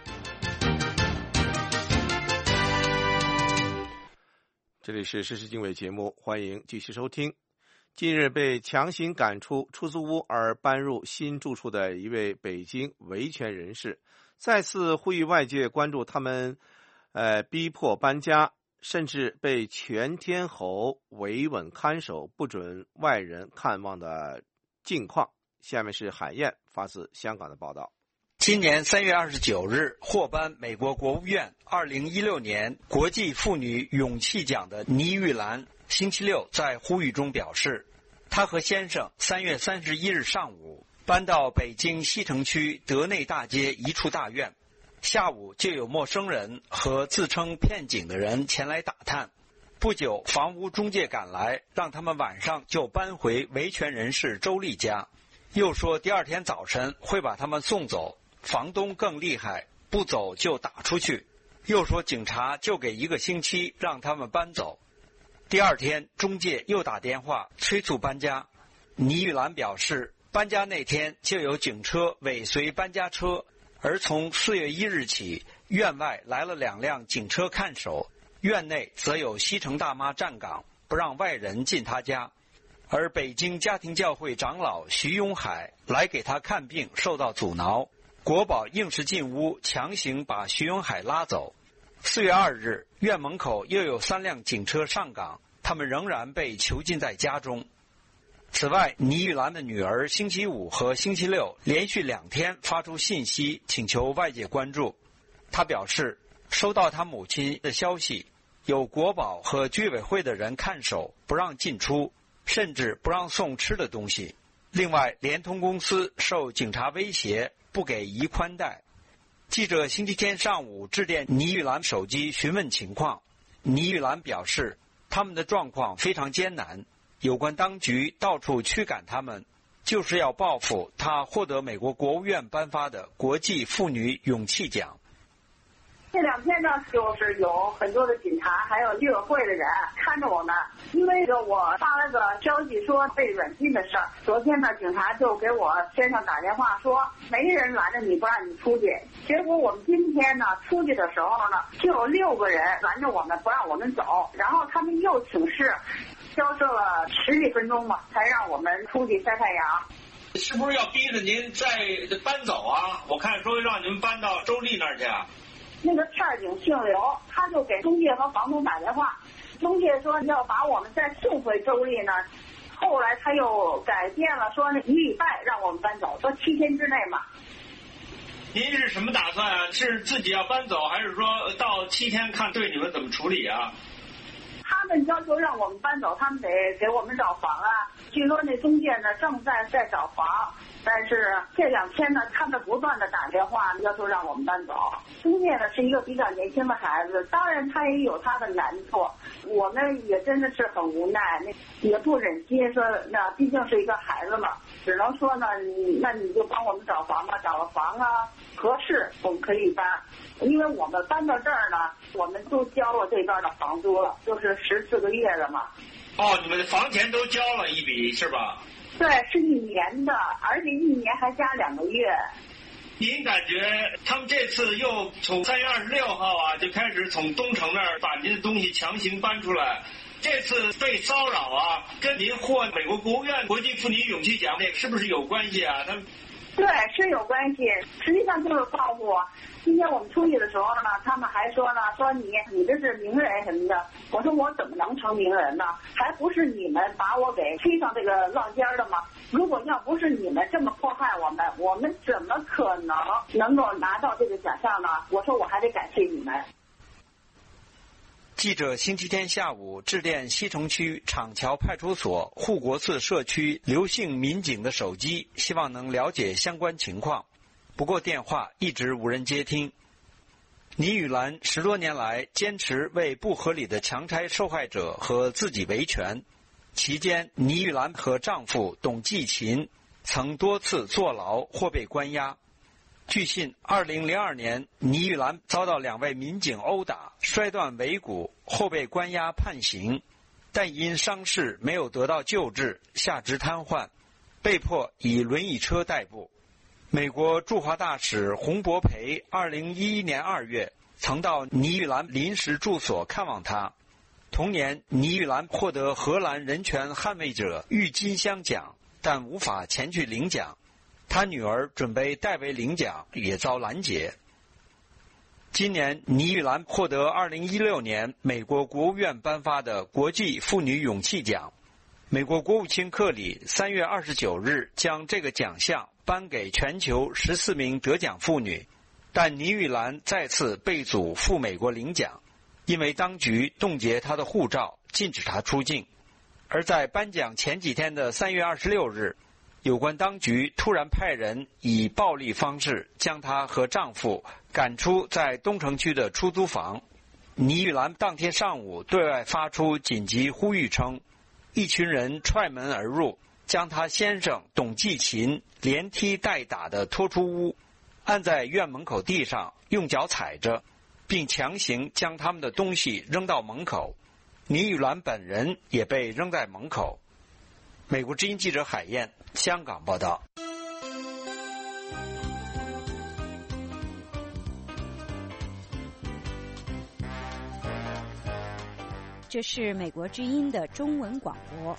这里是时事经纬节目，欢迎继续收听。近日被强行赶出出租屋而搬入新住处的一位北京维权人士，再次呼吁外界关注他们呃逼迫搬家，甚至被全天候维稳看守，不准外人看望的境况。下面是海燕发自香港的报道。 今年三月二十九日获颁美国国务院二零一六年国际妇女勇气奖的倪玉兰，星期六在呼吁中表示，她和先生三月三十一日上午搬到北京西城区德内大街一处大院，下午就有陌生人和自称骗警的人前来打探。不久，房屋中介赶来，让他们晚上就搬回维权人士周丽家，又说第二天早晨会把他们送走。房东更厉害，不走就打出去，又说警察就给一个星期让他们搬走。第二天，中介又打电话催促搬家。倪玉兰表示，搬家那天就有警车尾随搬家车，而从四月一日起，院外来了两辆警车看守，院内则有西城大妈站岗，不让外人进他家。而北京家庭教会长老徐永海来给他看病受到阻挠，国保硬是进屋强行把徐永海拉走。四月二日，院门口又有三辆警车上岗，他们仍然被囚禁在家中。此外，倪玉兰的女儿星期五和星期六连续两天发出信息请求外界关注。她表示，收到她母亲的消息，有国保和居委会的人看守，不让进出，甚至不让送吃的东西。另外，联通公司受警察威胁，不给移宽带。 记者星期天上午致电尼玉兰手机询问情况，尼玉兰表示他们的状况非常艰难，有关当局到处驱赶他们，就是要报复他获得美国国务院颁发的国际妇女勇气奖。 这两天呢，就是有很多的警察还有居委会的人看着我们，因为我发了个消息说被软禁的事儿。昨天呢，警察就给我先生打电话说，没人拦着你不让你出去。结果我们今天呢出去的时候呢，就有六个人拦着我们不让我们走，然后他们又请示，交涉了十几分钟吧，才让我们出去晒太阳。 是不是要逼着您再搬走啊？我看说让你们搬到州立那儿去啊。 那个片警姓刘，他就给中介和房东打电话，中介说要把我们再送回州立呢。后来他又改变了，说那一礼拜让我们搬走，说七天之内嘛。 您是什么打算啊？是自己要搬走，还是说到七天看对你们怎么处理啊？ 他们要求让我们搬走，他们得给我们找房啊。据说那中介呢正在在找房，但是这两天呢，他们不断的打电话要求让我们搬走。中介呢是一个比较年轻的孩子，当然他也有他的难处，我们也真的是很无奈，也不忍心说，那毕竟是一个孩子嘛，只能说呢，你那你就帮我们找房吧，找个房啊合适我们可以搬。因为我们搬到这儿呢，我们都交了这边的房租了，就是十四个月了嘛。 哦，你们的房钱都交了一笔是吧？ 对，是一年的，而且一年还加两个月。 您感觉他们这次又从三月二十六号啊就开始从东城那儿把您的东西强行搬出来，这次被骚扰啊，跟您获美国国务院国际妇女勇气奖这是不是有关系啊？他们对，是有关系，实际上就是报复。今天我们出去的时候呢，他们还说呢，说你你这是名人什么的。我说我怎么能成名人呢？还不是你们把我给推上这个浪尖的吗？如果要不是你们这么迫害我们，我们怎么可能能够拿到这个奖项呢？我说我还得感谢你们。 记者星期天下午致电西城区厂桥派出所护国寺社区刘姓民警的手机，希望能了解相关情况，不过电话一直无人接听。倪雨兰十多年来坚持为不合理的强拆受害者和自己维权，期间倪雨兰和丈夫董继勤曾多次坐牢或被关押。据信二零零二年倪雨兰遭到两位民警殴打，摔断尾骨后被关押判刑，但因伤势没有得到救治，下肢瘫痪，被迫以轮椅车代步。美国驻华大使洪博培二零一一年二月曾到倪雨兰临时住所看望她。同年倪雨兰获得荷兰人权捍卫者郁金香奖，但无法前去领奖。他女儿准备代为领奖，也遭拦截。今年倪雨兰获得二零一六年美国国务院颁发的国际妇女勇气奖。美国国务卿克里三月二十九日将这个奖项颁给全球十四名得奖妇女，但倪雨兰再次被阻赴美国领奖，因为当局冻结她的护照，禁止她出境。而在颁奖前几天的三月二十六日，有关当局突然派人以暴力方式将她和丈夫赶出在东城区的出租房。倪雨兰当天上午对外发出紧急呼吁称，一群人踹门而入，将她先生董继勤连踢带打的拖出屋，按在院门口地上用脚踩着，并强行将他们的东西扔到门口。倪雨兰本人也被扔在门口。美国之音记者海燕香港报道。 这是美国之音的中文广播。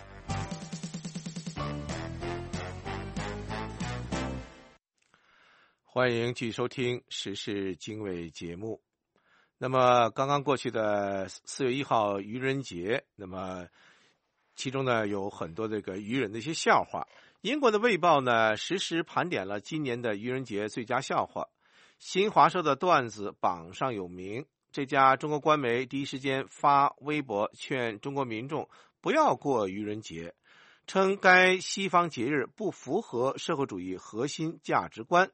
欢迎继续收听时事经纬节目。那么刚刚过去的四月一号愚人节，那么其中呢有很多这个愚人的一些笑话。英国的《卫报》呢实时盘点了今年的愚人节最佳笑话，新华社的段子榜上有名。这家中国官媒第一时间发微博劝中国民众不要过愚人节，称该西方节日不符合社会主义核心价值观，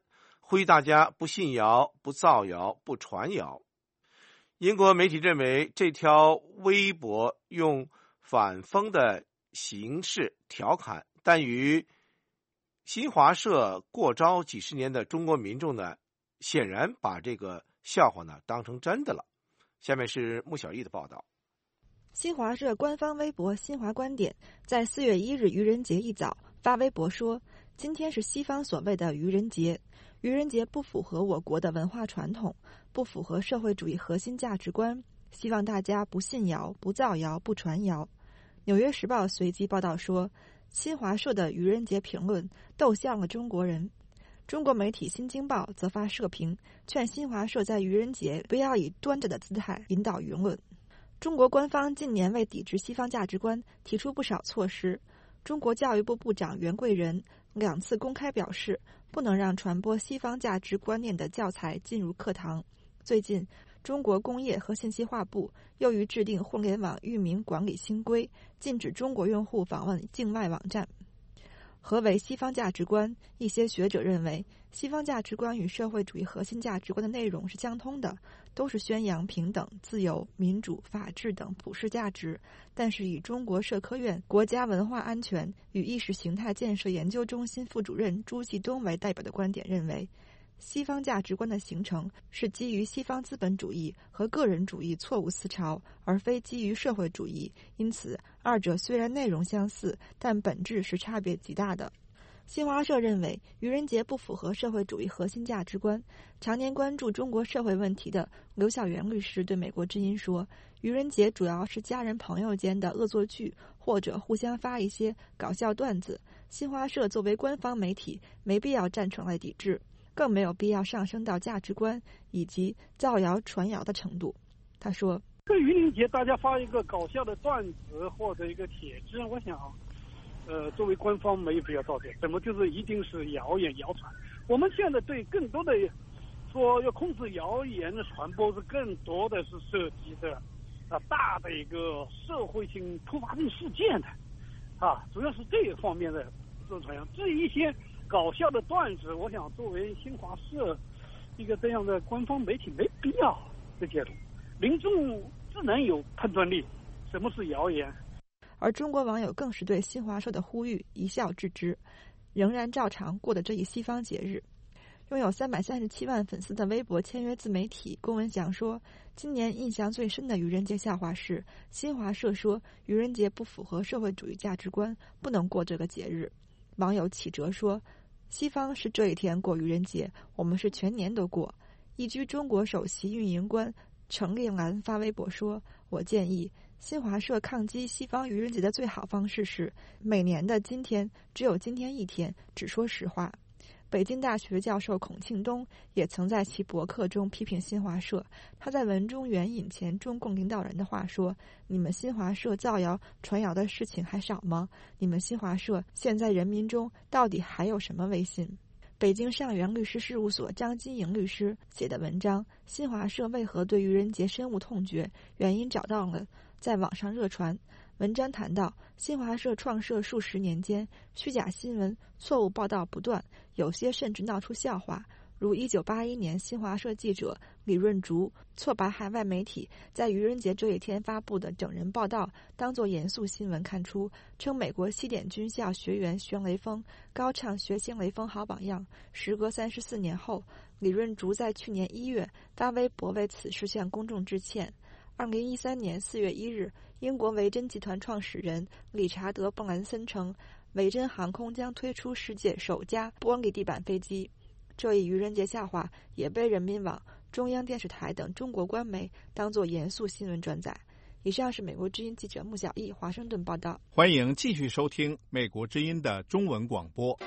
呼吁大家不信谣、不造谣、不传谣。英国媒体认为，这条微博用反讽的形式调侃，但与新华社过招几十年的中国民众呢，显然把这个笑话呢当成真的了。下面是穆小艺的报道。 新华社官方微博新华观点在四月一日愚人节一早发微博说，今天是西方所谓的愚人节，愚人节不符合我国的文化传统，不符合社会主义核心价值观，希望大家不信谣、不造谣、不传谣。纽约时报随即报道说，新华社的愚人节评论逗笑了中国人。中国媒体新京报则发社评，劝新华社在愚人节不要以端着的姿态引导舆论。中国官方近年为抵制西方价值观提出不少措施，中国教育部部长袁贵仁两次公开表示，不能让传播西方价值观念的教材进入课堂。最近，中国工业和信息化部又于制定互联网域名管理新规，禁止中国用户访问境外网站。何为西方价值观？一些学者认为，西方价值观与社会主义核心价值观的内容是相通的，都是宣扬平等、自由、民主、法治等普世价值。但是以中国社科院国家文化安全与意识形态建设研究中心副主任朱继东为代表的观点认为，西方价值观的形成是基于西方资本主义和个人主义错误思潮，而非基于社会主义，因此二者虽然内容相似，但本质是差别极大的。新华社认为，愚人节不符合社会主义核心价值观。常年关注中国社会问题的刘晓元律师对美国之音说，愚人节主要是家人朋友间的恶作剧，或者互相发一些搞笑段子。新华社作为官方媒体，没必要站出来抵制，更没有必要上升到价值观以及造谣传谣的程度。他说， 这愚人节大家发一个搞笑的段子或者一个帖子，我想呃，作为官方没有必要道歉，怎么就是一定是谣言谣传？我们现在对更多的说要控制谣言的传播，是更多的是涉及的啊大的一个社会性突发性事件的啊，主要是这一方面的这种传扬。至于一些搞笑的段子，我想作为新华社一个这样的官方媒体，没必要的解读，民众自然有判断力，什么是谣言。 而中国网友更是对新华社的呼吁一笑置之，仍然照常过的这一西方节日。拥有三百三十七万粉丝的微博签约自媒体龚文祥说，今年印象最深的愚人节笑话是新华社说愚人节不符合社会主义价值观，不能过这个节日。网友启哲说，西方是这一天过愚人节，我们是全年都过。移居中国首席运营官程令兰发微博说，我建议新华社抗击西方愚人节的最好方式是每年的今天只有今天一天，只说实话。北京大学教授孔庆东也曾在其博客中批评新华社，他在文中援引前中共领导人的话说，你们新华社造谣传谣的事情还少吗？你们新华社现在人民中到底还有什么威信？北京上元律师事务所张金莹律师写的文章，新华社为何对愚人节深恶痛绝，原因找到了，在网上热传。文章谈到，新华社创设数十年间，虚假新闻、错误报道不断，有些甚至闹出笑话，如一九八一年新华社记者李润竹错把海外媒体在愚人节这一天发布的整人报道当作严肃新闻看出，称美国西点军校学员学雷锋高唱学习雷锋好榜样。时隔三十四年后，李润竹在去年一月发微博为此事向公众致歉。二零一三年四月一日，英国维珍集团创始人理查德·布兰森称，维珍航空将推出世界首架玻璃地板飞机。这一愚人节笑话也被人民网、中央电视台等中国官媒当作严肃新闻转载。以上是美国之音记者穆小艺华盛顿报道。 欢迎继续收听美国之音的中文广播。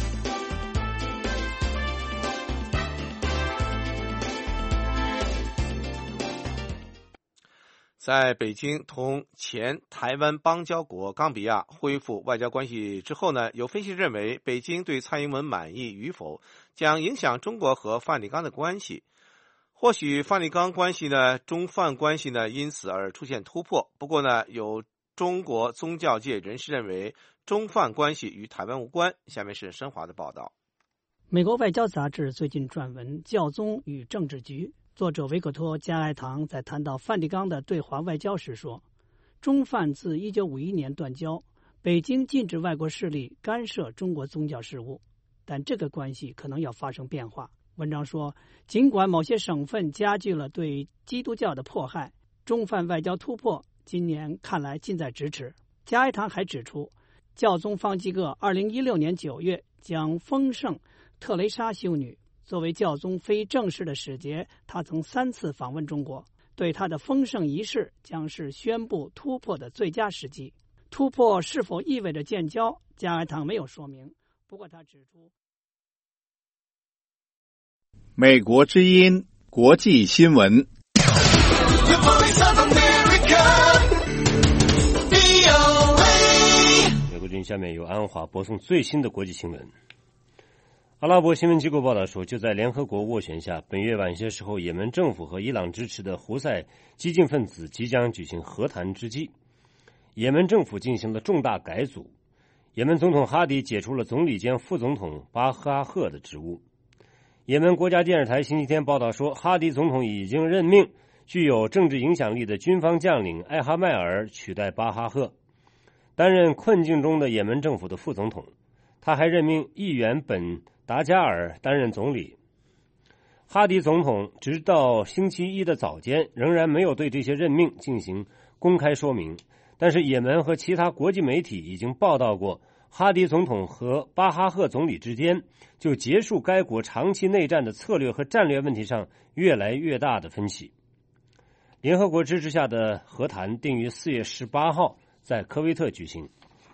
在北京同前台湾邦交国冈比亚恢复外交关系之后呢，有分析认为，北京对蔡英文满意与否将影响中国和梵蒂冈的关系。或许梵蒂冈关系呢，中梵关系呢因此而出现突破。不过呢，有中国宗教界人士认为，中梵关系与台湾无关。下面是申华的报道。 美国外交杂志最近撰文《教宗与政治局》，作者维克托·加莱唐在谈到梵蒂冈的对华外交时说，中梵自一九五一年断交，北京禁止外国势力干涉中国宗教事务，但这个关系可能要发生变化。文章说，尽管某些省份加剧了对基督教的迫害，中梵外交突破今年看来近在咫尺。加莱唐还指出，教宗方济各二零一六年九月将封圣特蕾莎修女作为教宗非正式的使节，他曾三次访问中国，对他的封圣仪式将是宣布突破的最佳时机。突破是否意味着建交，加莱唐没有说明。不过他指出， 美国之音国际新闻。 美国之音下面由安华播送最新的国际新闻。阿拉伯新闻机构报道说，就在联合国斡旋下，本月晚些时候，也门政府和伊朗支持的胡塞激进分子即将举行和谈之际，也门政府进行了重大改组。也门总统哈迪解除了总理兼副总统巴哈赫的职务。也门国家电视台星期天报道说，哈迪总统已经任命具有政治影响力的军方将领艾哈迈尔取代巴哈赫，担任困境中的也门政府的副总统。他还任命议员本达加尔担任总理。哈迪总统直到星期一的早间仍然没有对这些任命进行公开说明，但是也门和其他国际媒体已经报道过，哈迪总统和巴哈赫总理之间就结束该国长期内战的策略和战略问题上越来越大的分歧。联合国支持下的和谈定于四月十八号在科威特举行。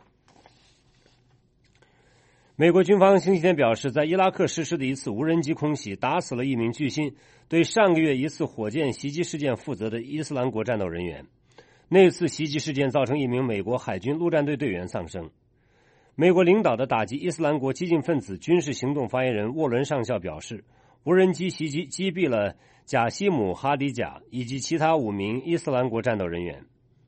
美国军方星期天表示，在伊拉克实施的一次无人机空袭打死了一名据信对上个月一次火箭袭击事件负责的伊斯兰国战斗人员。那次袭击事件造成一名美国海军陆战队队员丧生。美国领导的打击伊斯兰国激进分子军事行动发言人沃伦上校表示，无人机袭击击毙了贾西姆·哈迪贾以及其他五名伊斯兰国战斗人员。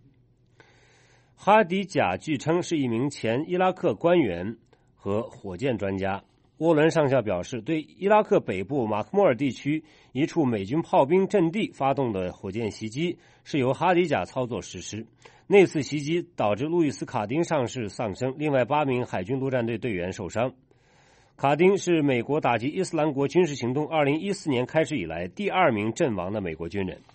哈迪贾据称是一名前伊拉克官员和火箭专家。沃伦上校表示，对伊拉克北部马克莫尔地区一处美军炮兵阵地发动的火箭袭击是由哈迪贾操作实施。那次袭击导致路易斯·卡丁上士丧生，另外八名海军陆战队队员受伤。卡丁是美国打击伊斯兰国军事行动二零一四年开始以来第二名阵亡的美国军人。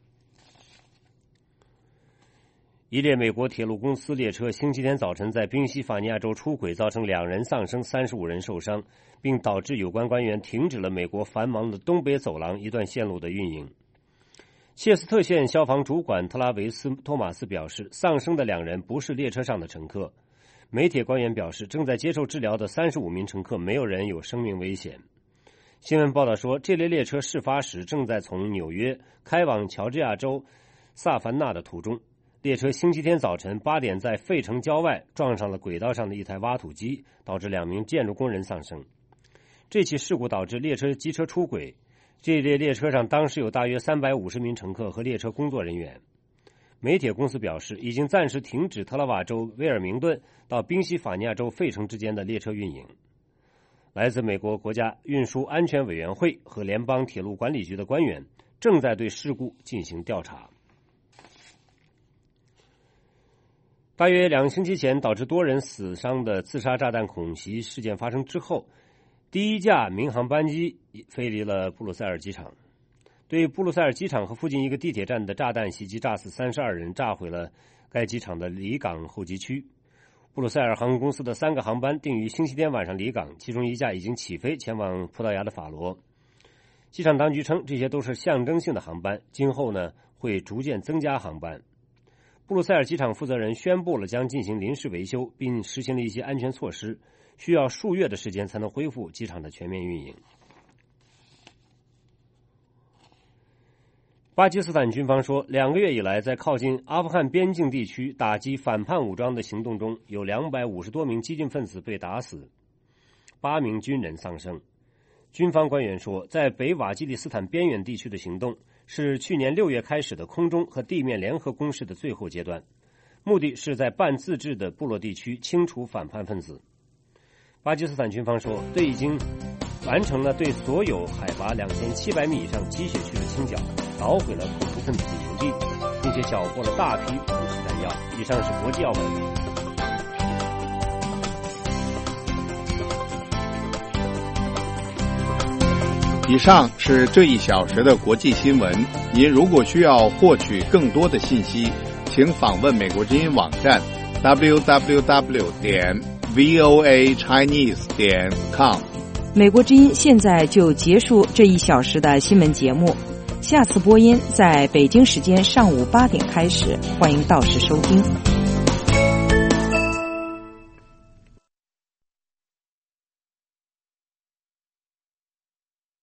一列美国铁路公司列车星期天早晨在宾夕法尼亚州出轨，造成两人丧生，三十五人受伤，并导致有关官员停止了美国繁忙的东北走廊一段线路的运营。切斯特县消防主管特拉维斯·托马斯表示，丧生的两人不是列车上的乘客。美铁官员表示，正在接受治疗的三十五名乘客没有人有生命危险。新闻报道说，这列列车事发时正在从纽约开往乔治亚州萨凡纳的途中。列车星期天早晨八点在费城郊外撞上了轨道上的一台挖土机，导致两名建筑工人丧生。这起事故导致列车机车出轨，这列列车上当时有大约三百五十名乘客和列车工作人员。美铁公司表示，已经暂时停止特拉瓦州威尔明顿到宾夕法尼亚州费城之间的列车运营。来自美国国家运输安全委员会和联邦铁路管理局的官员正在对事故进行调查。大约两星期前导致多人死伤的自杀炸弹恐袭事件发生之后，第一架民航班机飞离了布鲁塞尔机场。对布鲁塞尔机场和附近一个地铁站的炸弹袭击炸死三十二人，炸毁了该机场的离港候机区。布鲁塞尔航空公司的三个航班定于星期天晚上离港，其中一架已经起飞前往葡萄牙的法罗。机场当局称，这些都是象征性的航班，今后呢会逐渐增加航班。布鲁塞尔机场负责人宣布了将进行临时维修，并实行了一些安全措施，需要数月的时间才能恢复机场的全面运营。巴基斯坦军方说，两个月以来，在靠近阿富汗边境地区打击反叛武装的行动中，有两百五十多名激进分子被打死，八名军人丧生。军方官员说，在北瓦基里斯坦边远地区的行动是去年六月开始的空中和地面联合攻势的最后阶段，目的是在半自治的部落地区清除反叛分子。巴基斯坦军方说，对已经完成了对所有海拔两千七百米以上积雪区的清剿，捣毁了恐怖分子的营地，并且缴获了大批武器弹药。以上是国际要闻。 以上是这一小时的国际新闻。您如果需要获取更多的信息，请访问美国之音网站 double-u double-u double-u 点 v o a chinese 点 com。 美国之音现在就结束这一小时的新闻节目，下次播音在北京时间上午八点开始，欢迎到时收听。